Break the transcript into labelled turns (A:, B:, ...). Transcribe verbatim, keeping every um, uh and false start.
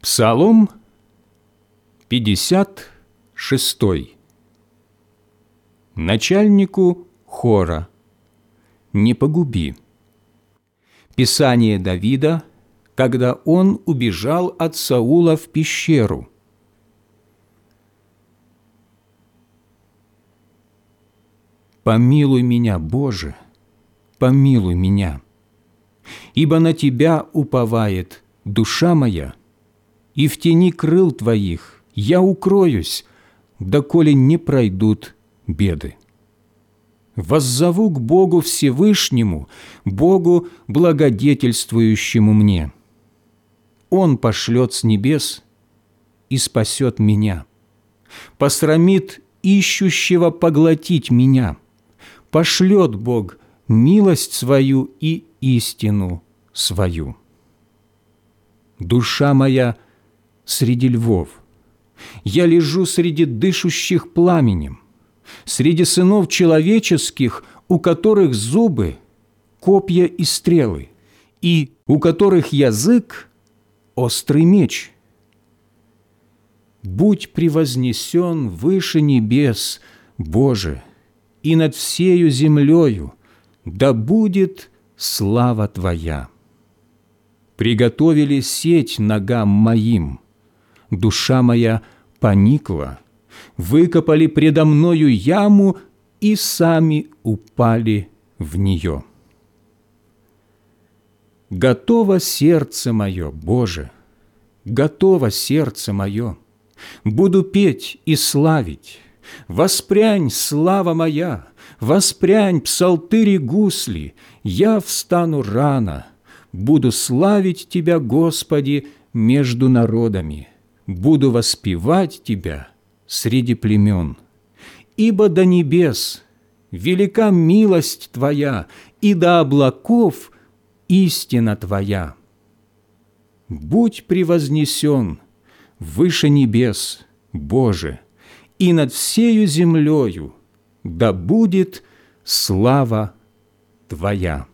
A: Псалом пятьдесят шестой. Начальнику хора: не погуби. Писание Давида, когда он убежал от Саула в пещеру. Помилуй меня, Боже, помилуй меня, ибо на Тебя уповает душа моя, и в тени крыл Твоих я укроюсь, доколе не пройдут беды. Воззову к Богу Всевышнему, Богу, благодетельствующему мне. Он пошлет с небес и спасет меня, посрамит ищущего поглотить меня. Пошлет Бог милость свою и истину свою. Душа моя среди львов, я лежу среди дышущих пламенем, среди сынов человеческих, у которых зубы – копья и стрелы, и у которых язык – острый меч. Будь превознесен выше небес, Боже, и над всею землею да будет слава Твоя. Приготовили сеть ногам моим, душа моя поникла, выкопали предо мною яму и сами упали в нее. Готово сердце мое, Боже, готово сердце мое, буду петь и славить. Воспрянь, слава моя, воспрянь, псалтыри гусли, я встану рано, буду славить Тебя, Господи, между народами, буду воспевать Тебя среди племен. Ибо до небес велика милость Твоя, и до облаков истина Твоя. Будь превознесен выше небес, Боже, и над всею землею да будет слава Твоя.